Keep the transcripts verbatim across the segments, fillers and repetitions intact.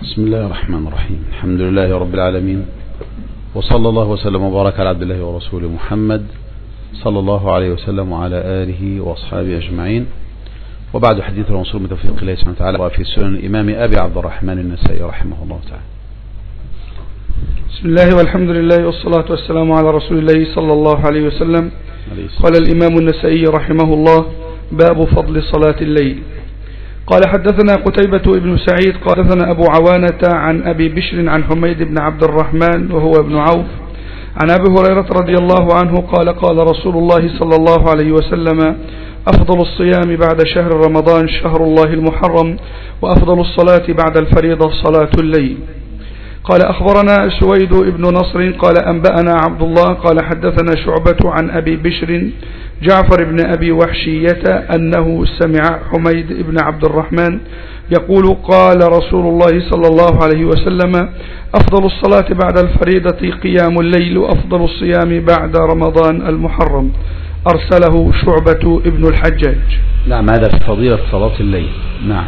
بسم الله الرحمن الرحيم. الحمد لله رب العالمين، وصلى الله وسلم وبارك على عبد الله ورسوله محمد صلى الله عليه وسلم وعلى آله وأصحابه أجمعين. وبعد حديث الرسول من توفيق الله سبحانه وتعالى وفي سنن الإمام أبي عبد الرحمن النسائي رحمه الله تعالى. بسم الله والحمد لله والصلاة والسلام على رسول الله صلى الله عليه وسلم. قال الإمام النسائي رحمه الله: باب فضل صلاة الليل. قال حدثنا قتيبة بن سعيد قال حدثنا أبو عوانة عن أبي بشر عن حميد بن عبد الرحمن وهو ابن عوف عن أبي هريرة رضي الله عنه قال قال رسول الله صلى الله عليه وسلم: أفضل الصيام بعد شهر رمضان شهر الله المحرم، وأفضل الصلاة بعد الفريضة صلاة الليل. قال أخبرنا سويد بن نصر قال أنبأنا عبد الله قال حدثنا شعبة عن أبي بشر جعفر بن أبي وحشية أنه سمع حميد بن عبد الرحمن يقول: قال رسول الله صلى الله عليه وسلم: أفضل الصلاة بعد الفريضة قيام الليل، وأفضل الصيام بعد رمضان المحرم. أرسله شعبة ابن الحجاج. نعم، هذا في فضيلة صلاة الليل. نعم.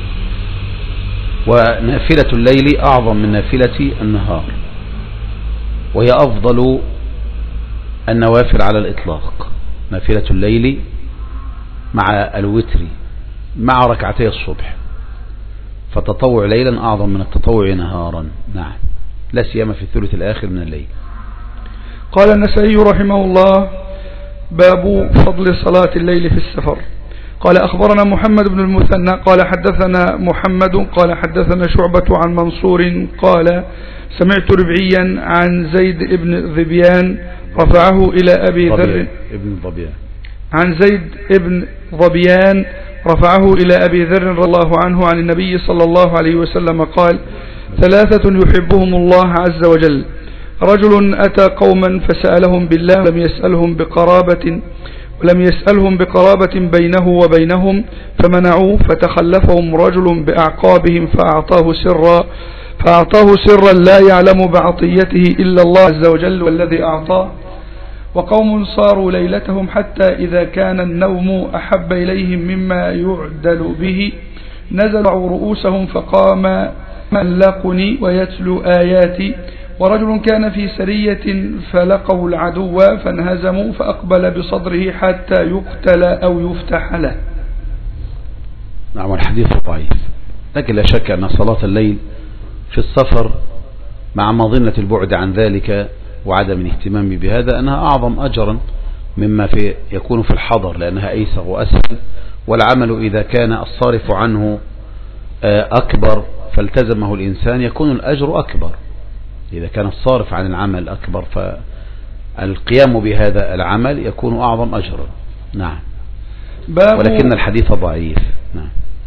ونافلة الليل أعظم من نافلة النهار، وهي أفضل النوافل على الإطلاق. نافلة الليل مع الوتر مع ركعتي الصبح، فالتطوع ليلا أعظم من التطوع نهارا. نعم، لا سيما في الثلث الآخر من الليل. قال النسائي رحمه الله: باب فضل صلاة الليل في السفر. قال أخبرنا محمد بن المثنى قال حدثنا محمد قال حدثنا شعبة عن منصور قال سمعت ربعيا عن زيد بن ظبيان رفعه إلى أبي ذر ابن ظبيان عن زيد بن ظبيان رفعه إلى أبي ذر رضي الله عنه عن النبي صلى الله عليه وسلم قال: ثلاثة يحبهم الله عز وجل: رجل أتى قوما فسألهم بالله ولم يسألهم بقرابة ولم يسألهم بقرابة بينه وبينهم فمنعوه، فتخلفهم رجل بأعقابهم فأعطاه سرا فأعطاه سرا لا يعلم بعطيته إلا الله عز وجل والذي أعطاه. وقوم صاروا ليلتهم حتى إذا كان النوم أحب إليهم مما يعدل به نزلوا رؤوسهم فقام ملقني ويتلو آياتي. ورجل كان في سرية فلقوا العدو فانهزموا فأقبل بصدره حتى يقتل أو يفتح له. نعم، والحديث ضعيف، لكن لا شك أن صلاة الليل في السفر مع مظنة البعد عن ذلك وعدم الاهتمام بهذا أنها أعظم أجرا مما في يكون في الحضر، لأنها أيسر وأسهل، والعمل إذا كان الصارف عنه أكبر فالتزمه الإنسان يكون الأجر أكبر. إذا كان الصارف عن العمل أكبر فالقيام بهذا العمل يكون أعظم أجرا. نعم، ولكن الحديث ضعيف. نعم.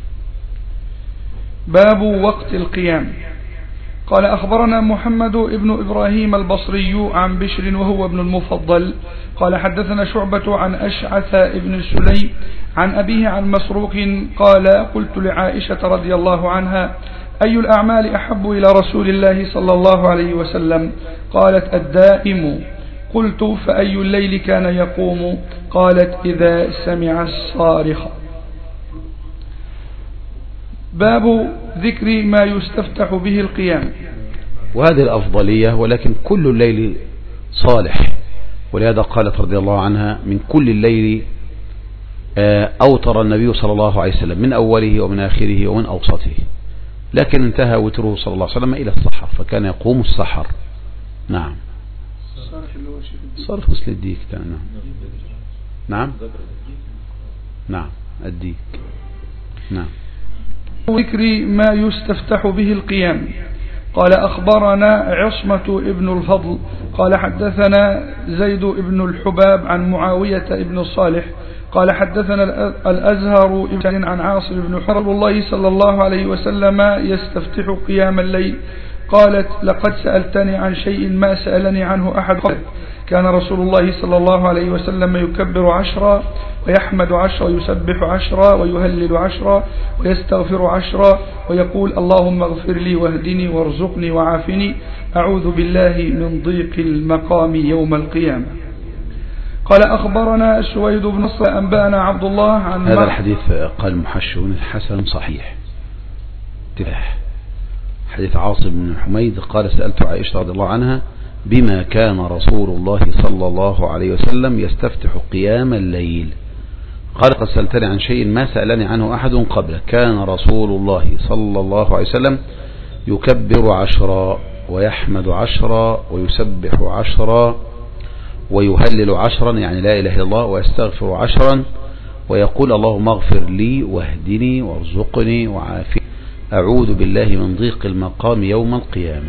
باب وقت القيام. قال أخبرنا محمد بن إبراهيم البصري عن بشر وهو ابن المفضل قال حدثنا شعبة عن أشعث بن سلي عن أبيه عن مسروق قال: قلت لعائشة رضي الله عنها: أي الأعمال أحب إلى رسول الله صلى الله عليه وسلم؟ قالت: الدائم. قلت: فأي الليل كان يقوم؟ قالت: إذا سمع الصارخ. باب ذكر ما يستفتح به القيام. وهذه الأفضلية، ولكن كل الليل صالح، ولهذا قالت رضي الله عنها: من كل الليل أوتر النبي صلى الله عليه وسلم من أوله ومن آخره ومن أوسطه، لكن انتهى وتره صلى الله عليه وسلم إلى السحر، فكان يقوم السحر. نعم. صرف مثل الديك. نعم نعم نعم الديك. نعم. ذكر ما يستفتح به القيام. قال أخبرنا عصمة ابن الفضل قال حدثنا زيد ابن الحباب عن معاوية ابن صالح قال حدثنا الأزهر عن عاصم بن حرب الله صلى الله عليه وسلم يستفتح قيام الليل. قالت: لقد سألتني عن شيء ما سألني عنه أحد قبل. كان رسول الله صلى الله عليه وسلم يكبر عشرا ويحمد عشرا ويسبح عشرا ويهلل عشرا ويستغفر عشرا ويقول: اللهم اغفر لي واهدني وارزقني وعافني، أعوذ بالله من ضيق المقام يوم القيامة. قال أخبرنا سويد بن نصر أنبأنا عبد الله عن هذا الحديث قال المحشون حسن صحيح. حديث عاصم بن حميد قال سألت عائشة رضي الله عنها بما كان رسول الله صلى الله عليه وسلم يستفتح قيام الليل، قال قد سألتني عن شيء ما سألني عنه أحد قبل. كان رسول الله صلى الله عليه وسلم يكبر عشرا ويحمد عشرا ويسبح عشرا ويهلل عشرا، يعني لا إله إلا الله، ويستغفر عشرا، ويقول اللهم اغفر لي واهدني وارزقني وعافني أعوذ بالله من ضيق المقام يوم القيامة.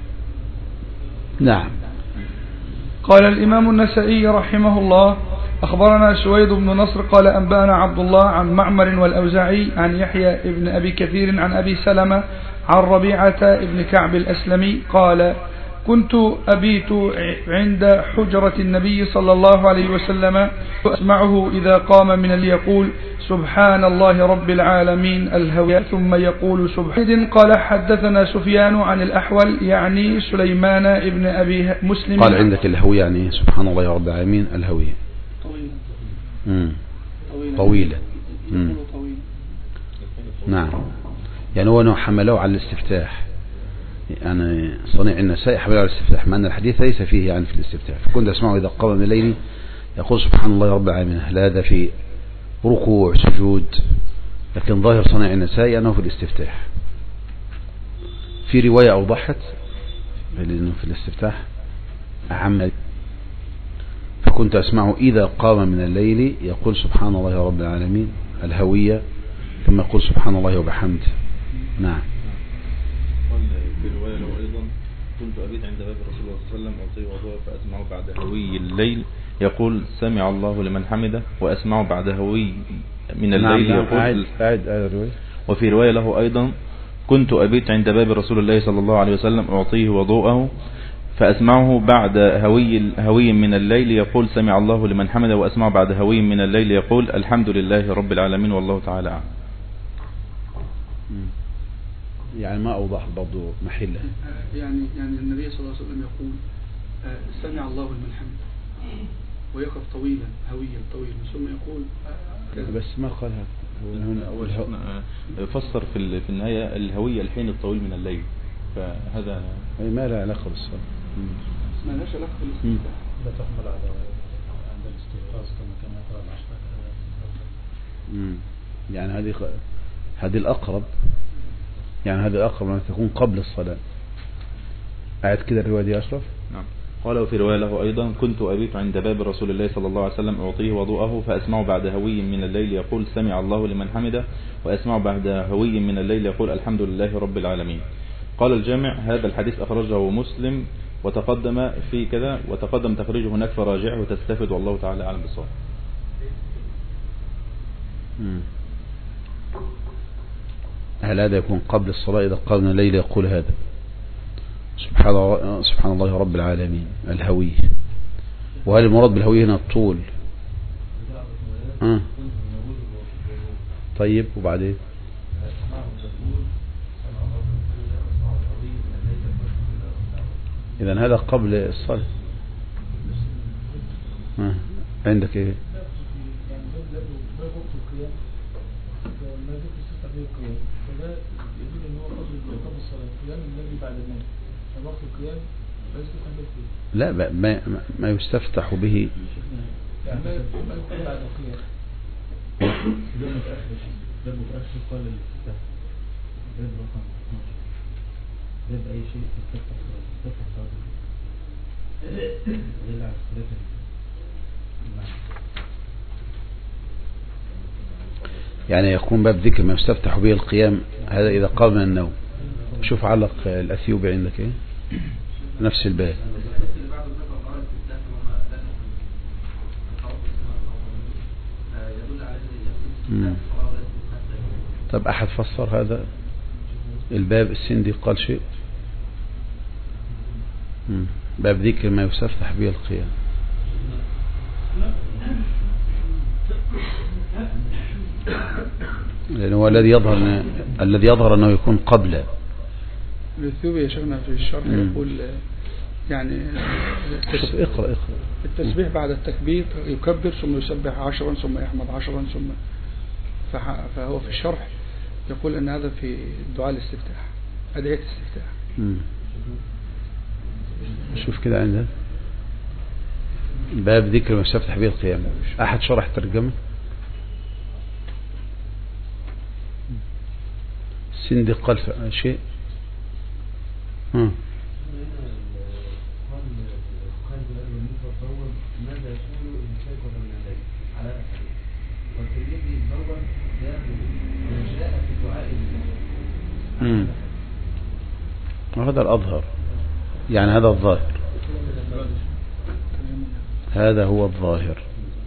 نعم. قال الإمام النسائي رحمه الله أخبرنا سويد بن نصر قال أنبأنا عبد الله عن معمر والأوزاعي عن يحيى ابن أبي كثير عن أبي سلمة عن ربيعة ابن كعب الأسلمي قال كنت أبيت عند حجرة النبي صلى الله عليه وسلم أسمعه إذا قام من ليقول سبحان الله رب العالمين الهوية ثم يقول سبحان. قال حدثنا سفيان عن الأحول يعني سليمان ابن أبي مسلم. قال عندك الهوية يعني سبحان الله رب العالمين الهوية طويلة طويلة. نعم، يعني هو أنه حمله على الاستفتاح، يعني صنيع النسائي حمله على الاستفتاح، مع أن الحديث ليس فيه يعني في الاستفتاح. فكنت أسمعه إذا قام من الليل يقول سبحان الله رب العالمين، لا هذا في ركوع سجود، لكن ظاهر صنيع النسائي أنه في الاستفتاح. في رواية أوضحت لأنه في الاستفتاح أعم، فكنت أسمعه إذا قام من الليل يقول سبحان الله رب العالمين الهوية ثم يقول سبحان الله وبحمده. نعم. في رواية له أيضا كنت أبيت عند باب رسول الله صلى الله عليه وسلم أعطيه وضوء فأسمعه بعد هوي الليل يقول سمع الله لمن حمده وأسمعه بعد هوي من الليل نعم يقول نعم. أعد أعد رواية. وفي رواية له أيضا كنت أبيت عند باب رسول الله صلى الله عليه وسلم أعطيه وضوءه فأسمعه بعد هوي هوي من الليل يقول سمع الله لمن حمده وأسمعه بعد هوي من الليل يقول الحمد لله رب العالمين والله تعالى أعلم. يعني ما أوضح برضو محله. يعني يعني النبي صلى الله عليه وسلم يقول سمع الله لمن حمده ويقف طويلا هويا طويلا ثم يقول بس ما قال هذا. أول فسر في في النهاية الهوية الحين الطويل من الليل، فهذا ما له علاقة بالصلاة. ما لهاش علاقة بالاستفتاح. لا تحمل على عند الاستيقاظ كما كان يقرأ العشرة. يعني هذه هذه الأقرب، يعني هذا الأقرب أن تكون قبل الصلاة. قاعد كده الرواية دي أشرف. نعم. قال وفي رواية له أيضا كنت أبيت عند باب رسول الله صلى الله عليه وسلم أعطيه وضوءه فأسمعه بعد هوي من الليل يقول سمع الله لمن حمده وأسمعه بعد هوي من الليل يقول الحمد لله رب العالمين. قال الجامع هذا الحديث أخرجه مسلم وتقدم في كذا وتقدم تخريجه هناك فراجعه وتستفد والله تعالى أعلم بالصواب. هل هذا يكون قبل الصلاة إذا قام الليل يقول هذا سبحان الله سبحان الله رب العالمين الهوي؟ وهل المراد بالهوي هنا الطول؟ آه. طيب وبعدين إذن هذا قبل الصلاة. آه. عندك إيه؟ لا ما, ما يستفتح به يعني يكون باب ذكر ما يستفتح به القيام، هذا إذا قام من النوم. شوف علق الأثيوبي عندك إيه نفس الباب. مم. طب أحد فسر هذا الباب؟ السندي قال شيء. مم. باب ذكر ما يستفتح به القيام. لأنه هو الذي يظهر الذي يظهر أنه يكون قبل. الأثيوبي يا شيخنا في الشرح يقول يعني اقرأ اقرأ التسبيح بعد التكبير يكبر ثم يسبح عشرا ثم يحمد عشرا ثم فهو في الشرح يقول أن هذا في دعاء الاستفتاح. أدعية الاستفتاح. شوف كده عندها باب ذكر ما يستفتح به القيام. أحد شرح الترجمة؟ سندق قال شيء. ها امم وهذا الأظهر، يعني هذا الظاهر، هذا هو الظاهر.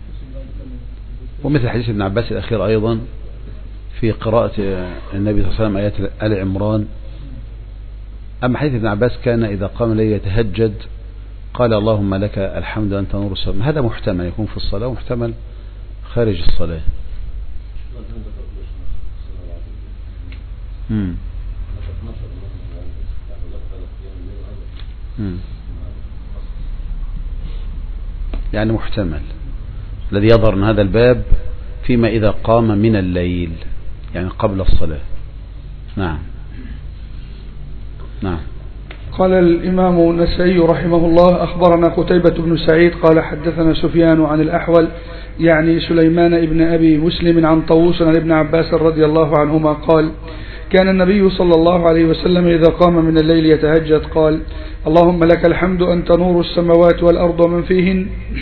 ومثل حديث ابن عباس الأخير أيضا في قراءة النبي صلى الله عليه وسلم آيات آل عمران. أما حديث ابن عباس كان إذا قام لي يتهجد قال اللهم لك الحمد أنت نور السماء. هذا محتمل يكون في الصلاة ومحتمل خارج الصلاة. مم. مم. يعني محتمل. الذي يظهر من هذا الباب فيما إذا قام من الليل يعني قبل الصلاة. نعم نعم. قال الإمام النسائي رحمه الله أخبرنا قتيبة بن سعيد قال حدثنا سفيان عن الأحول يعني سليمان ابن أبي مسلم عن طاووس عن ابن عباس رضي الله عنهما قال كان النبي صلى الله عليه وسلم إذا قام من الليل يتهجد قال اللهم لك الحمد أنت نور السماوات والأرض ومن فيهن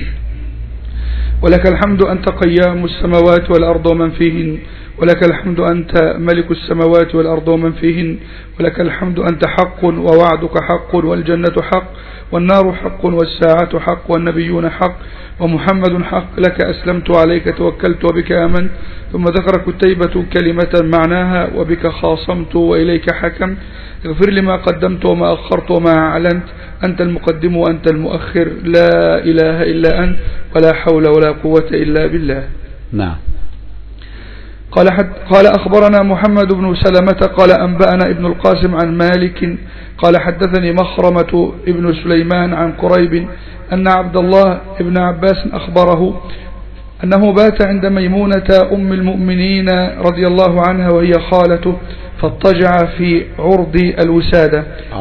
ولك الحمد أنت قيام السماوات والأرض ومن فيهن ولك الحمد أنت ملك السماوات والأرض ومن فيهن ولك الحمد أنت حق ووعدك حق والجنة حق والنار حق والساعة حق والنبيون حق ومحمد حق لك أسلمت عليك توكلت وبك آمنت. ثم ذكر كتيبة كلمة معناها وبك خاصمت وإليك حكمت اغفر لي ما قدمت وما أخرت وما أعلنت أنت المقدم وأنت المؤخر لا إله إلا أنت ولا حول ولا قوة إلا بالله. نعم. قال, حد قال أخبرنا محمد بن سلمة قال أنبأنا ابن القاسم عن مالك قال حدثني مخرمة ابن سليمان عن قريب أن عبد الله ابن عباس أخبره أنه بات عند ميمونة أم المؤمنين رضي الله عنها وهي خالته فاضطجع في عرض الوسادة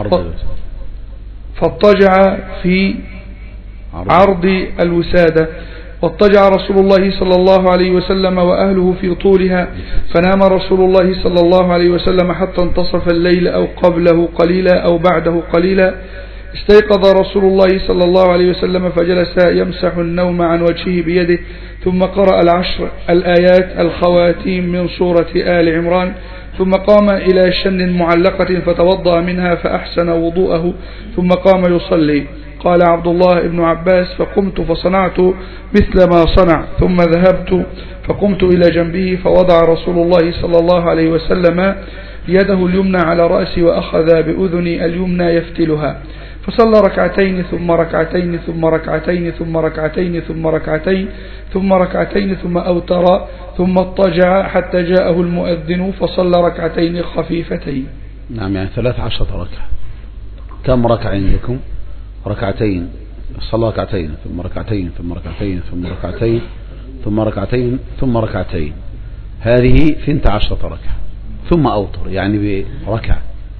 فاضطجع في عرض الوسادة واضطجع رسول الله صلى الله عليه وسلم وأهله في طولها فنام رسول الله صلى الله عليه وسلم حتى انتصف الليل أو قبله قليلا أو بعده قليلا. استيقظ رسول الله صلى الله عليه وسلم فجلس يمسح النوم عن وجهه بيده ثم قرأ العشر الآيات الخواتيم من سورة آل عمران ثم قام إلى شن معلقة فتوضأ منها فأحسن وضوءه ثم قام يصلي. قال عبد الله بن عباس فقمت فصنعت مثل ما صنع ثم ذهبت فقمت إلى جنبه فوضع رسول الله صلى الله عليه وسلم يده اليمنى على رأسي وأخذ بأذني اليمنى يفتلها فصلى ركعتين ثم ركعتين ثم ركعتين ثم ركعتين ثم ركعتين ثم ركعتين ثم أوتر ثم اضطجع حتى جاءه المؤذن فصلى ركعتين خفيفتين. نعم يعني ثلاث عشرة ركعة. كم ركعة عندكم؟ ركعتين. صلى ركعتين ثم ركعتين ثم ركعتين ثم ركعتين ثم ركعتين ثم ركعتين هذه ثنت عشرة ركعة ثم أوتر يعني بركعة.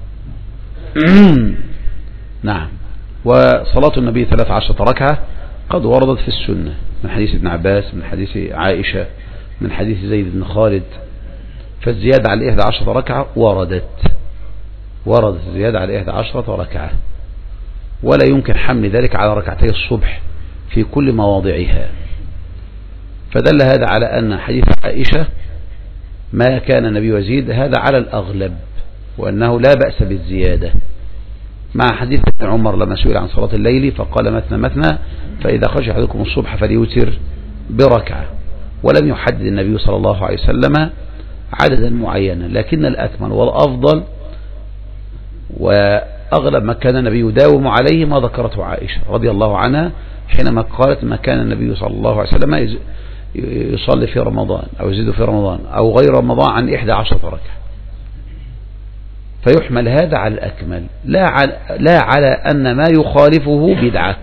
نعم. وصلاة النبي ثلاث عشرة ركعة قد وردت في السنة من حديث ابن عباس من حديث عائشة من حديث زيد بن خالد. فالزيادة على إحدى عشرة ركعة وردت وردت الزيادة على إحدى عشرة ركعة ولا يمكن حمل ذلك على ركعتي الصبح في كل مواضعها. فدل هذا على أن حديث عائشة ما كان النبي يزيد هذا على الأغلب وأنه لا بأس بالزيادة مع حديث ابن عمر لما سئل عن صلاة الليل فقال مثنى مثنى فإذا خرج أحدكم الصبح فليوتر بركعة ولم يحدد النبي صلى الله عليه وسلم عددا معينا. لكن الأكمل والأفضل وأغلب ما كان النبي يداوم عليه ما ذكرته عائشة رضي الله عنها حينما قالت ما كان النبي صلى الله عليه وسلم يصلي في رمضان أو يزيد في رمضان أو غير رمضان عن إحدى عشرة ركعة. فيحمل هذا على الأكمل لا على, لا على أن ما يخالفه بدعة.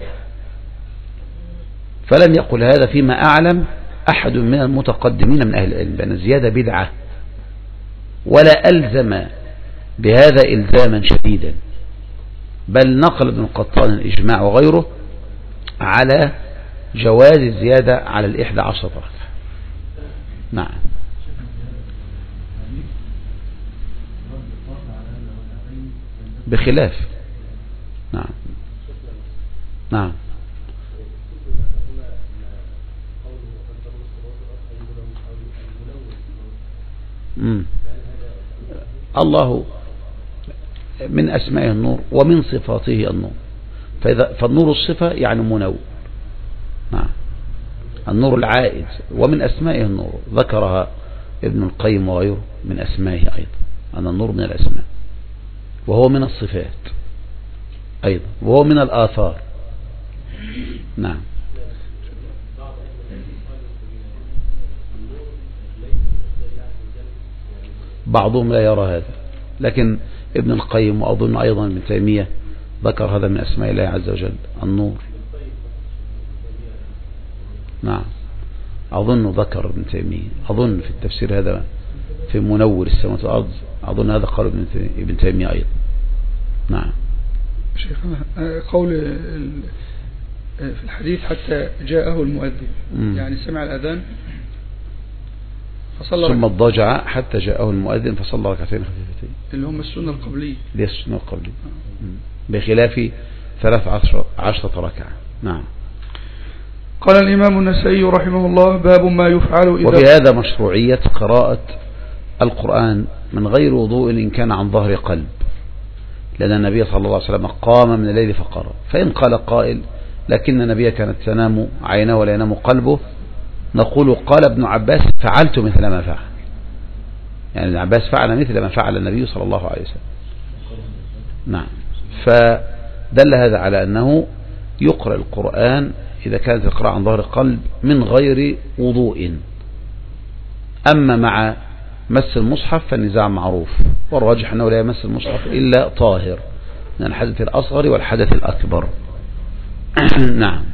فلم يقل هذا فيما أعلم أحد من المتقدمين من أهل العلم بأن الزيادة بدعة ولا ألزم بهذا إلزاما شديدا، بل نقل ابن القطان الإجماع وغيره على جواز الزيادة على الإحدى عشرة ركعة. نعم. بخلاف. نعم نعم مم. الله من أسمائه النور ومن صفاته النور، فإذا فالنور الصفة يعني منور. نعم. النور العائد ومن أسمائه النور، ذكرها ابن القيم وغيره من أسمائه أيضا أن النور من الأسماء، وهو من الصفات أيضا، وهو من الآثار. نعم. بعضهم لا يرى هذا، لكن ابن القيم وأظن أيضا ابن تيمية ذكر هذا من أسماء الله عز وجل النور. نعم. أظن ذكر ابن تيمية، أظن في التفسير هذا في منور السماوات والأرض، أظن هذا قال ابن تيمية أيضا. نعم. شيخنا قول في الحديث حتى جاءه المؤذن، م. يعني سمع الأذان فصلى، ثم اضطجع حتى جاءه المؤذن فصلى ركعتين خفيفتين اللي هم السنة القبلية، دي السنة القبلية بخلاف ثلاث عشر عشرة ركعة. نعم. قال الإمام النسائي رحمه الله: باب ما يفعل إذا، وفي هذا مشروعية قراءة القرآن من غير وضوء إن كان عن ظهر قلب، لأن النبي صلى الله عليه وسلم قام من الليل فقرأ. فإن قال قائل لكن النبي كانت تنام عينه ولا ينام قلبه، نقول قال ابن عباس: فعلت مثل ما فعل، يعني ابن عباس فعل مثل ما فعل النبي صلى الله عليه وسلم. نعم. فدل هذا على أنه يقرأ القرآن إذا كانت القراءة عن ظهر قلب من غير وضوء. أما مع مس المصحف فالنزاع معروف، والراجح أنه لا يمس المصحف إلا طاهر من الحدث الأصغر والحدث الأكبر. نعم.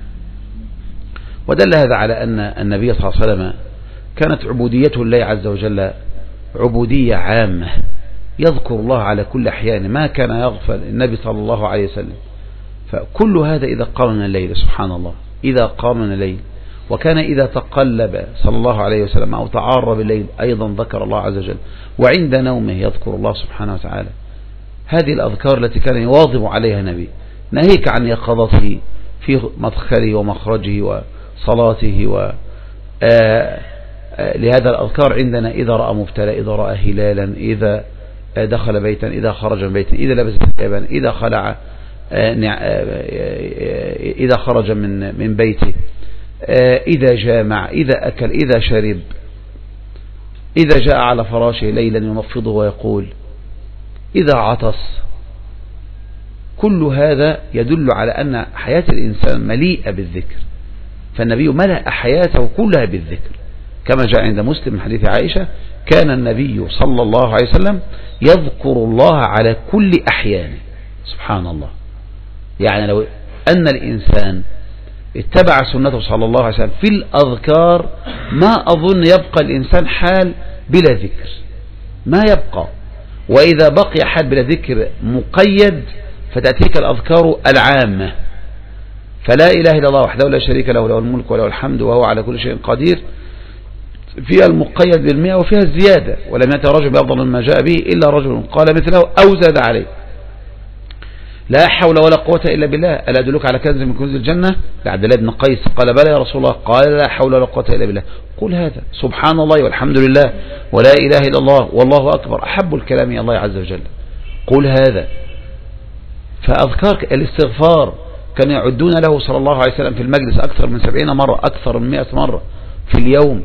ودل هذا على أن النبي صلى الله عليه وسلم كانت عبوديته لله عز وجل عبودية عامة، يذكر الله على كل أحيان، ما كان يغفل النبي صلى الله عليه وسلم. فكل هذا إذا قام من الليل، سبحان الله، إذا قام من الليل، وكان إذا تقلب صلى الله عليه وسلم أو تعار بالليل أيضا ذكر الله عز وجل، وعند نومه يذكر الله سبحانه وتعالى. هذه الأذكار التي كان يواظب عليها النبي، ناهيك عن يقظته في مدخله ومخرجه وصلاته و لهذا الأذكار عندنا إذا رأى مبتلى، إذا رأى هلالا، إذا دخل بيتا، إذا خرج من بيتا، إذا لبس ثيابا، إذا خلع، إذا خرج من من بيته، إذا جامع، إذا أكل، إذا شرب، إذا جاء على فراشه ليلا ينفضه ويقول، إذا عطس. كل هذا يدل على أن حياة الإنسان مليئة بالذكر، فالنبي ملأ حياته كلها بالذكر، كما جاء عند مسلم من حديث عائشة: كان النبي صلى الله عليه وسلم يذكر الله على كل أحيانه. سبحان الله. يعني لو أن الإنسان اتبع سنته صلى الله عليه وسلم في الأذكار، ما أظن يبقى الإنسان حال بلا ذكر، ما يبقى. وإذا بقي حال بلا ذكر مقيد فتأتيك الأذكار العامة، فلا إله إلا الله وحده لا شريك له، له الملك وله الحمد وهو على كل شيء قدير، فيها المقيد بالمئة وفيها الزيادة. ولم يأتي رجل بأفضل ما جاء به إلا رجل قال مثله أو زاد عليه. لا حول ولا قوة إلا بالله. ألا أدلك على كنز من كنوز الجنة؟ لعبد الله بن قيس قال: بلى يا رسول الله. قال: لا حول ولا قوة إلا بالله. قل هذا: سبحان الله والحمد لله ولا إله إلا الله والله أكبر، أحب الكلام إلى الله عز وجل. قل هذا. فأذكار الاستغفار كان يعدون له صلى الله عليه وسلم في المجلس أكثر من سبعين مرة، أكثر من مئة مرة في اليوم.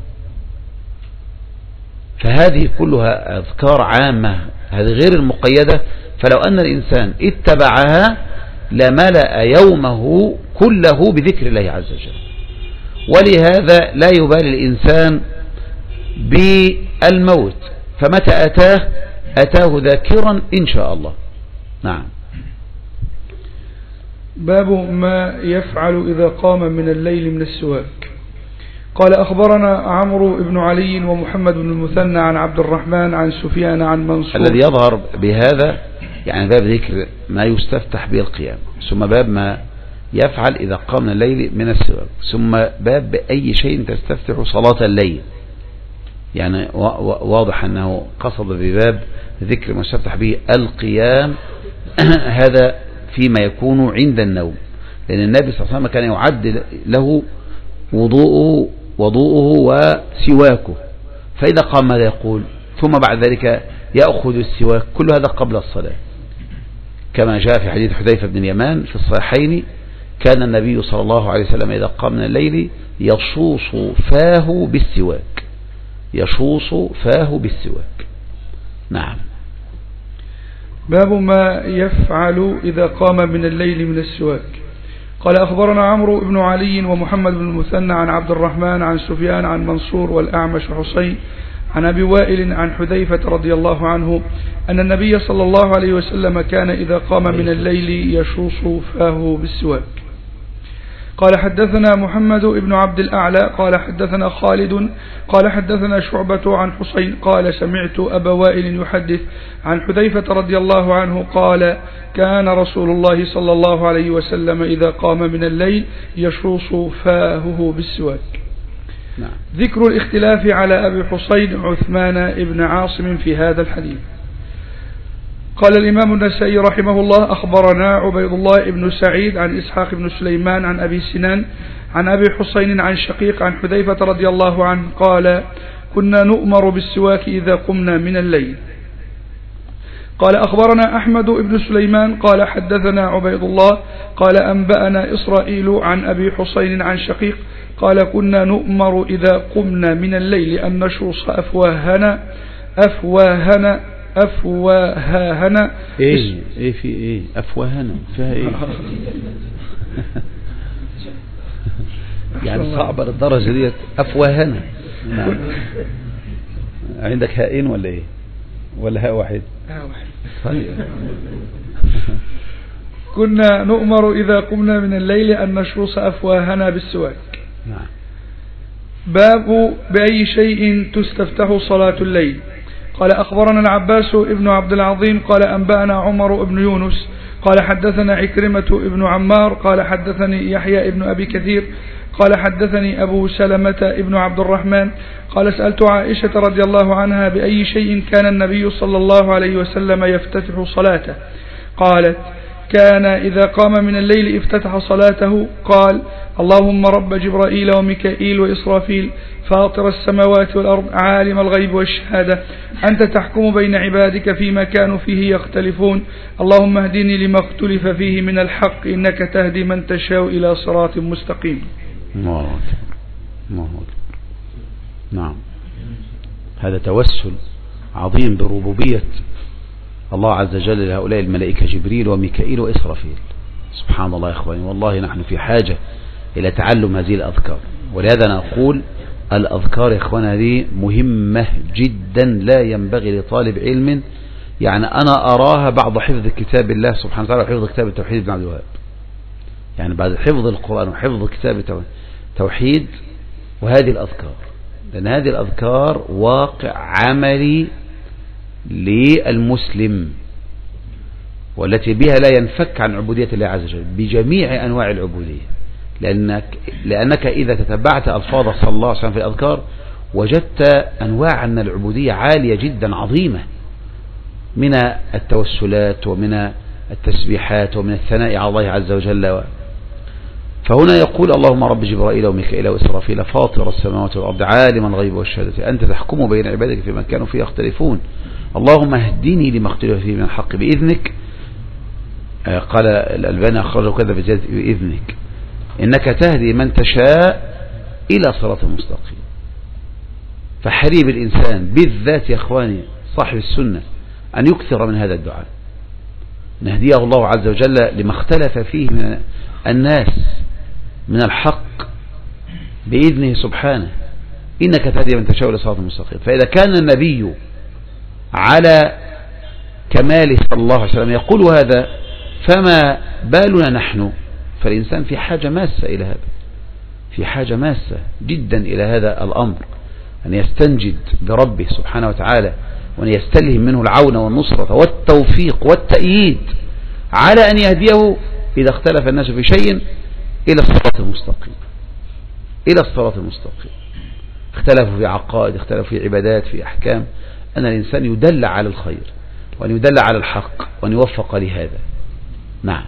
فهذه كلها أذكار عامة، هذه غير المقيدة. فلو أن الإنسان اتبعها لملأ يومه كله بذكر الله عز وجل. ولهذا لا يبالي الإنسان بالموت، فمتى أتاه أتاه ذاكرا إن شاء الله. نعم. باب ما يفعل إذا قام من الليل من السواك. قال أخبرنا عمرو بن علي ومحمد بن المثنى عن عبد الرحمن عن سفيان عن منصور. الذي يظهر بهذا يعني باب ذكر ما يستفتح به القيام، ثم باب ما يفعل إذا قام من الليل من السواك، ثم باب بأي شيء تستفتح صلاة الليل. يعني واضح أنه قصد بباب ذكر ما يستفتح به القيام هذا فيما يكون عند النوم، لأن النبي صلى الله عليه وسلم كان يعد له وضوءه وضوءه وسواكه، فإذا قام ماذا يقول؟ ثم بعد ذلك يأخذ السواك، كل هذا قبل الصلاة، كما جاء في حديث حذيفة بن اليمان في الصحيحين: كان النبي صلى الله عليه وسلم إذا قام من الليل يشوص فاه بالسواك، يشوص فاه بالسواك. نعم. باب ما يفعل إذا قام من الليل من السواك. قال أخبرنا عمرو بن علي ومحمد بن المثنى عن عبد الرحمن عن سفيان عن منصور والأعمش حسين عن أبي وائل عن حذيفة رضي الله عنه أن النبي صلى الله عليه وسلم كان إذا قام من الليل يشوص فاه بالسواك. قال حدثنا محمد بن عبد الأعلى قال حدثنا خالد قال حدثنا شعبة عن حسين قال سمعت أبا وائل يحدث عن حذيفة رضي الله عنه قال كان رسول الله صلى الله عليه وسلم إذا قام من الليل يشوص فاهه بالسواك. نعم. ذكر الاختلاف على أبي حسين عثمان بن عاصم في هذا الحديث. قال الإمام النسائي رحمه الله أخبرنا عبيد الله بن سعيد عن إسحاق بن سليمان عن أبي سنان عن أبي حسين عن شقيق عن حذيفة رضي الله عنه قال كنا نؤمر بالسواك إذا قمنا من الليل. قال أخبرنا أحمد بن سليمان قال حدثنا عبيد الله قال أنبأنا إسرائيل عن أبي حسين عن شقيق قال كنا نؤمر إذا قمنا من الليل أن نشوص أفواهنا أفواهنا أفواهنا إيه إيه في إيه أفواهنا فيها إيه يعني صعبة للدرجة ديت أفواهنا. نعم. عندك هائين ولا إيه ولا هاء واحد؟ هاء واحد. طيب. كنا نؤمر إذا قمنا من الليل أن نشوص أفواهنا بالسواك. نعم. باب بأي شيء تستفتح صلاة الليل. قال أخبرنا العباس ابن عبد العظيم قال أنبأنا عمر بن يونس قال حدثنا عكرمة ابن عمار قال حدثني يحيى ابن أبي كثير قال حدثني أبو سلمة ابن عبد الرحمن قال سألت عائشة رضي الله عنها بأي شيء كان النبي صلى الله عليه وسلم يفتتح صلاته قالت كان إذا قام من الليل افتتح صلاته قال اللهم رب جبرائيل وميكائيل وإسرافيل فاطر السماوات والأرض عالم الغيب والشهادة أنت تحكم بين عبادك فيما كانوا فيه يختلفون اللهم اهدني لما اختلف فيه من الحق إنك تهدي من تشاء إلى صراط مستقيم. الله الله. نعم. هذا توسل عظيم بربوبية الله عز وجل لهؤلاء الملائكة جبريل وميكائيل وإسرافيل. سبحان الله يا إخواني، والله نحن في حاجة إلى تعلم هذه الأذكار، ولهذا نقول الأذكار يا إخواني هذه مهمة جدا لا ينبغي لطالب علم يعني أنا أراها بعد حفظ كتاب الله سبحانه وتعالى وحفظ كتاب التوحيد ابن عبد الوهاب، يعني بعد حفظ القرآن وحفظ كتاب التوحيد وهذه الأذكار، لأن هذه الأذكار واقع عملي للمسلم والتي بها لا ينفك عن عبودية الله عز وجل بجميع أنواع العبودية، لأنك, لأنك إذا تتبعت ألفاظ صلى الله عليه وسلم في الأذكار وجدت أنواع من العبودية عالية جدا عظيمة، من التوسلات ومن التسبيحات ومن الثناء على الله عز وجل. فهنا يقول اللهم رب جبرائيل وميكائيل وإسرافيل فاطر السماوات والأرض عالم الغيب والشهادة أنت تحكم بين عبادك فيما كانوا فيه يختلفون اللهم اهدني لما اختلف فيه من الحق بإذنك. قال الألباني أخرجه كذا بإذنك إنك تهدي من تشاء إلى صراط مستقيم. فحريب الإنسان بالذات يا أخواني صاحب السنة أن يكثر من هذا الدعاء، نهديه الله عز وجل لما اختلف فيه من الناس من الحق بإذنه سبحانه إنك تهدي من تشاء إلى صراط مستقيم. فإذا كان النبي على كماله صلى الله عليه وسلم يقول هذا فما بالنا نحن؟ فالإنسان في حاجة ماسة إلى هذا، في حاجة ماسة جدا إلى هذا الأمر، أن يستنجد بربه سبحانه وتعالى، وأن يستلهم منه العون والنصرة والتوفيق والتأييد على أن يهديه إذا اختلف الناس في شيء إلى الصراط المستقيم، إلى الصراط المستقيم. اختلفوا في عقائد، اختلفوا في عبادات، في أحكام، أن الإنسان يدل على الخير وأن يدل على الحق وأن يوفق لهذا. نعم.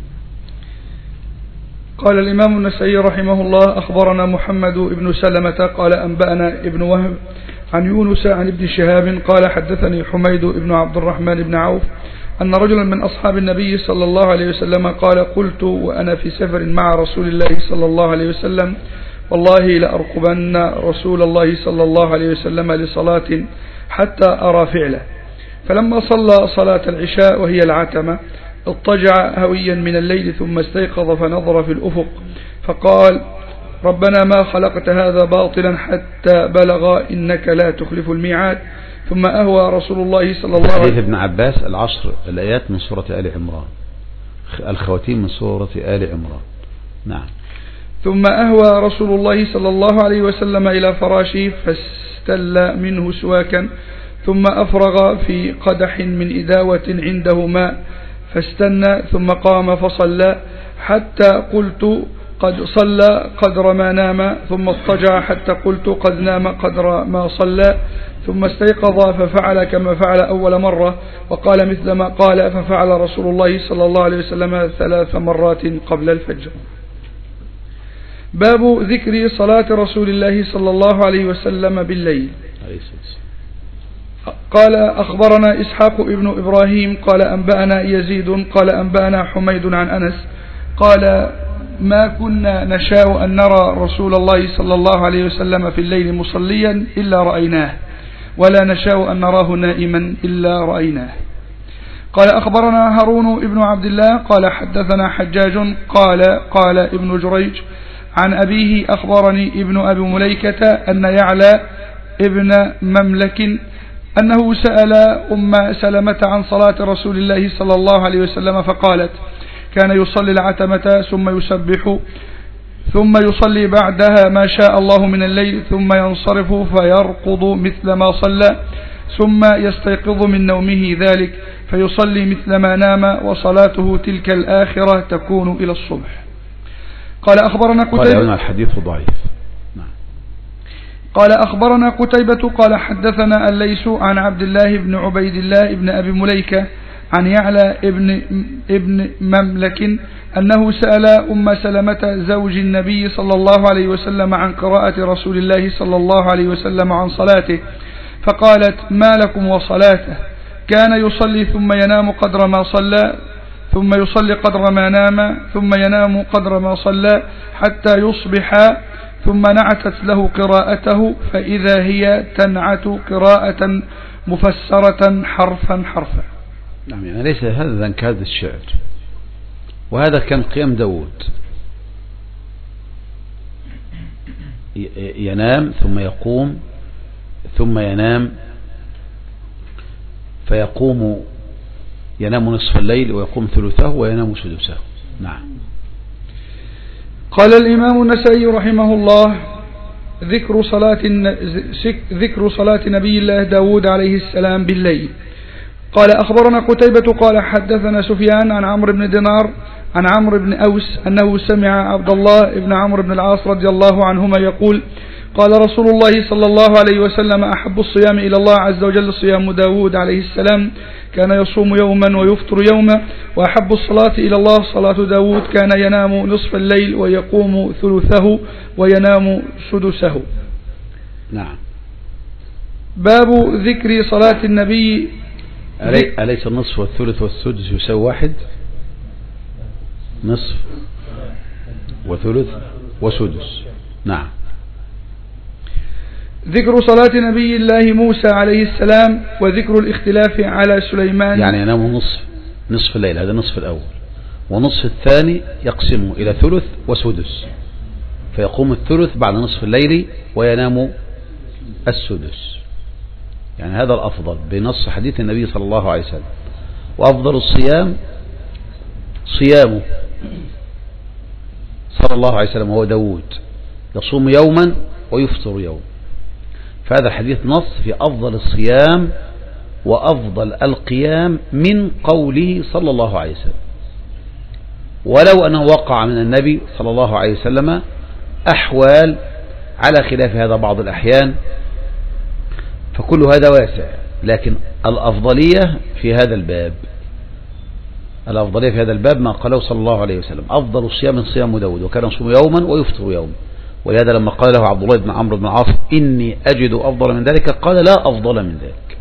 قال الإمام النسائي رحمه الله: أخبرنا محمد بن سلمة قال أنبأنا ابن وهب عن يونس عن ابن شهاب قال حدثني حميد بن عبد الرحمن بن عوف أن رجلا من أصحاب النبي صلى الله عليه وسلم قال: قلت وأنا في سفر مع رسول الله صلى الله عليه وسلم: والله لأرقبن رسول الله صلى الله عليه وسلم لصلاة حتى أرى فعله. فلما صلى صلاة العشاء وهي العتمة اضطجع هويا من الليل ثم استيقظ فنظر في الأفق فقال: ربنا ما خلقت هذا باطلا حتى بلغ إنك لا تخلف الميعاد. ثم أهوى رسول الله صلى الله عليه وسلم. حديث ابن عباس العشر الآيات من سورة آل عمران، الخواتيم من سورة آل عمران. نعم. ثم أهوى رسول الله صلى الله عليه وسلم إلى فراشه فاستل منه سواكا ثم أفرغ في قدح من إداوة عنده ماء فاستنى ثم قام فصلى حتى قلت قد صلى قدر ما نام، ثم اضطجع حتى قلت قد نام قدر ما صلى، ثم استيقظ ففعل كما فعل أول مرة وقال مثل ما قال، ففعل رسول الله صلى الله عليه وسلم ثلاث مرات قبل الفجر. باب ذكر صلاة رسول الله صلى الله عليه وسلم بالليل. قال: أخبرنا إسحاق ابن إبراهيم قال أنبأنا يزيد قال أنبأنا حميد عن أنس قال: ما كنا نشاء أن نرى رسول الله صلى الله عليه وسلم في الليل مصليا إلا رأيناه، ولا نشاء أن نراه نائما إلا رأيناه. قال: أخبرنا هارون ابن عبد الله قال حدثنا حجاج قال قال ابن جريج عن أبيه أخبرني ابن أبي مليكة أن يعلى ابن مملك أنه سأل أم سلمة عن صلاة رسول الله صلى الله عليه وسلم فقالت: كان يصلي العتمة ثم يسبح ثم يصلي بعدها ما شاء الله من الليل ثم ينصرف فيرقض مثل ما صلى ثم يستيقظ من نومه ذلك فيصلي مثل ما نام، وصلاته تلك الآخرة تكون إلى الصبح. قال: أخبرنا قتيبة. الحديث ضعيف. قال: أخبرنا قتيبة قال حدثنا الليث عن عبد الله بن عبيد الله بن أبي مليكة عن يعلى ابن, ابن مملك أنه سأل أم سلمة زوج النبي صلى الله عليه وسلم عن قراءة رسول الله صلى الله عليه وسلم عن صلاته، فقالت: ما لكم وصلاته؟ كان يصلي ثم ينام قدر ما صلى، ثم يصلي قدر ما نام، ثم ينام قدر ما صلى حتى يصبح، ثم نعتت له قراءته فإذا هي تنعت قراءة مفسرة حرفا حرفا. نعم، يعني ليس هذا كهذا الشعر، وهذا كان قيام داود، ينام ثم يقوم ثم ينام فيقوم، ينام نصف الليل ويقوم ثلثه وينام سدسه. نعم. قال الإمام النسائي رحمه الله: ذكر صلاة ذكر صلاة نبي الله داود عليه السلام بالليل. قال: أخبرنا قتيبة قال حدثنا سفيان عن عمرو بن دينار عن عمرو بن أوس أنه سمع عبد الله بن عمرو بن العاص رضي الله عنهما يقول: قال رسول الله صلى الله عليه وسلم: أحب الصيام إلى الله عز وجل صيام داود عليه السلام، كان يصوم يوما ويفطر يوما، وأحب الصلاة إلى الله صلاة داود، كان ينام نصف الليل ويقوم ثلثه وينام سدسه. نعم. باب ذكر صلاة النبي. أليس النصف والثلث والسدس يساوي واحد؟ نصف وثلث وسدس. نعم. ذكر صلاة نبي الله موسى عليه السلام وذكر الاختلاف على سليمان. يعني ينام نصف نصف الليل، هذا النصف الأول، ونصف الثاني يقسمه إلى ثلث وسدس، فيقوم الثلث بعد نصف الليل وينام السدس. يعني هذا الأفضل بنص حديث النبي صلى الله عليه وسلم. وأفضل الصيام صيامه صلى الله عليه وسلم هو داود، يصوم يوما ويفطر يوم. فهذا الحديث نص في أفضل الصيام وأفضل القيام من قوله صلى الله عليه وسلم، ولو أنه وقع من النبي صلى الله عليه وسلم أحوال على خلاف هذا بعض الأحيان، فكل هذا واسع، لكن الأفضلية في هذا الباب الأفضلية في هذا الباب ما قاله صلى الله عليه وسلم: أفضل الصيام من صيام داود وكان يصوم يوما ويفطر يوما. ولهذا لما قال له عبد الله بن عمرو بن العاص: إني أجد أفضل من ذلك، قال: لا أفضل من ذلك.